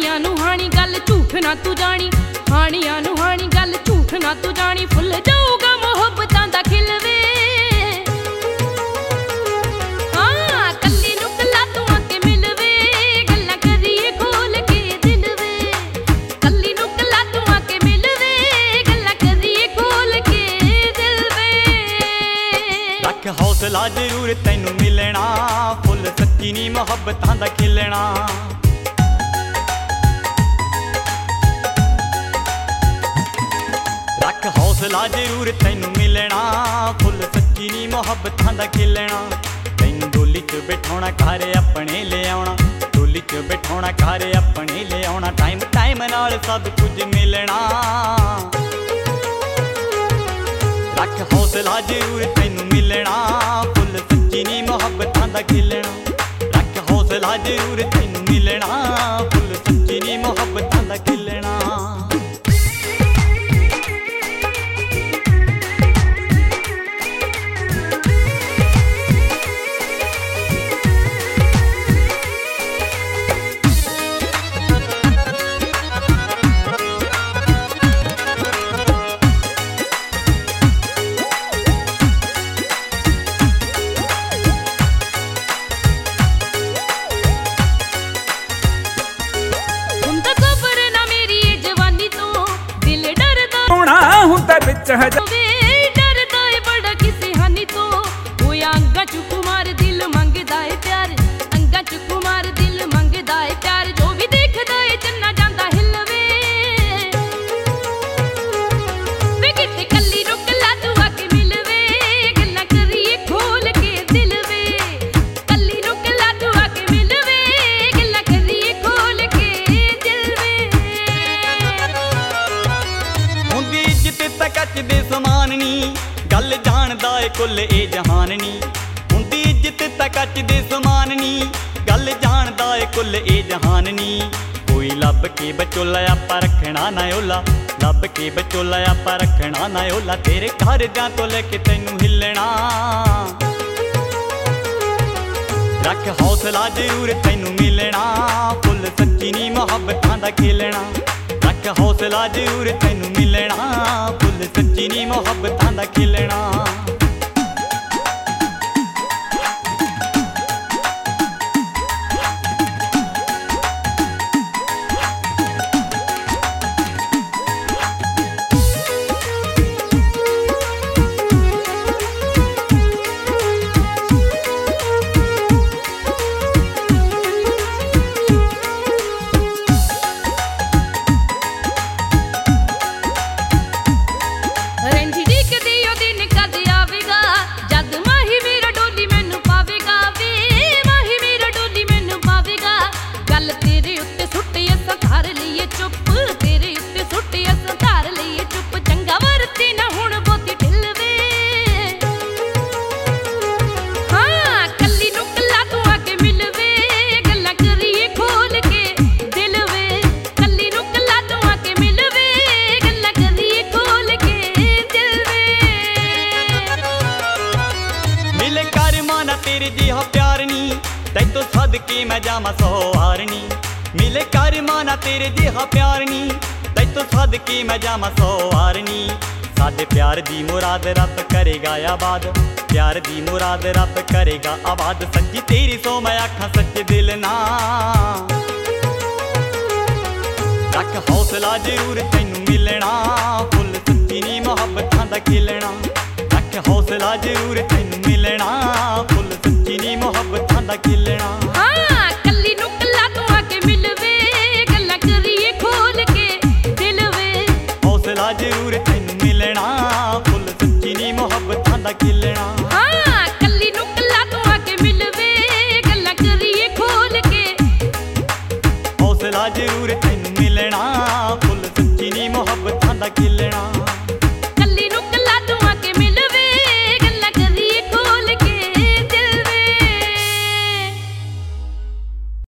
हानियां नू हानी गल झूठ ना तू जानी, हानियां नू हानी गल झूठ ना तू जानी, फुल जाऊगा मोहब्बतां दा खिलवे। हाँ कल्ली नू कल्ला तू आके मिलवे, गल्लां करिए खोल के दिल वे। कल्ली नू कल्ला तू आके मिलवे, गल्लां करिए खोल के दिल वे। रख हौसला जरूर तैनू मिलना, फुल सच्ची नी मोहब्बतां दा खिलना। रख हौसला जरूर तैनू मिलना, फुल सच्ची नी मोहब्बतां दा खिलना। तैनू डोली च बिठाउणा घर अपने ले आउणा, डोली च बिठाउणा घर अपने ले आउणा, टाइम टाइम नाल सब कुछ मिलना। रख हौसला जरूर तैनू मिलना, फुल सच्ची नी मोहब्बतां दा खिलना। रख हौसला जरूर तैनू मिलना, फुल सच्ची नी मोहब्बतां दा खिलना। डरदा है बड़ा किसी हानि तो, अंगा च कुमार दिल मंगदा है प्यार, अंगा च कुमार दिल मंगदा है प्यार, जो भी देखदा है चन्ना जांदा हिलवे। वे किते कल्ली नु कल्ला तू आके मिलवे, गल्लां करिए खोल के दिल वे। कल्ली नु कल्ला तू आके मिलवे, गल्लां करिए खोल के दिल वे। हुंदी इज्जत ते कच दे समान नी, गल जानदा है कुल ए जहान नी। हुंदी इज्जत ते कच दे समान नी, गल जानदा है कुल ए जहान नी। कोई लभ के बचोला आपा रखना ना ओला, लभ के बचोला आपा रखना ना ओला, तेरे घर जां तो लेके तैनू हिलना। रख हौसला जरूर तैनू मिलना, फुल सच्ची नी मोहब्बतां दा खिलना। रख हौसला जरूर तैनू मिलना, फुल सच्ची नी मोहब्बतां दा खिलना। तेरे जिहा प्यार नी, तैतों सदके मैं जावां सौ हार नी। मिले कर माना तेरे जिहा प्यार नी, तैतों सदके मैं जावां सौ हार नी। साडे प्यार दी मुराद रब करेगा आबाद, प्यार दी मुराद रब करेगा आबाद। सच्ची तेरी सो मैं आखां सच्चे दिल ना। रख हौसला जरूर तैनू मिलना, फुल सच्ची नी मोहब्बतां दा खिलना। रख हौसला जरूर तैनू मिलना, फुल सच्ची नी मोहब्बतां दा खिलना। हाँ कल्ली नू कल्ला तू आके मिलवे, गल्लां करिए खोल के दिल वे। हौसला जरूर तैनू मिलना, फुल सच्ची नी मोहब्बतां दा खिलना। हाँ कल्ली नू कल्ला तू आके मिलवे, गल्लां करिए खोल के। हौसला जरूर तैनू मिलना, फुल सच्ची नी मोहब्बतां दा खिलना।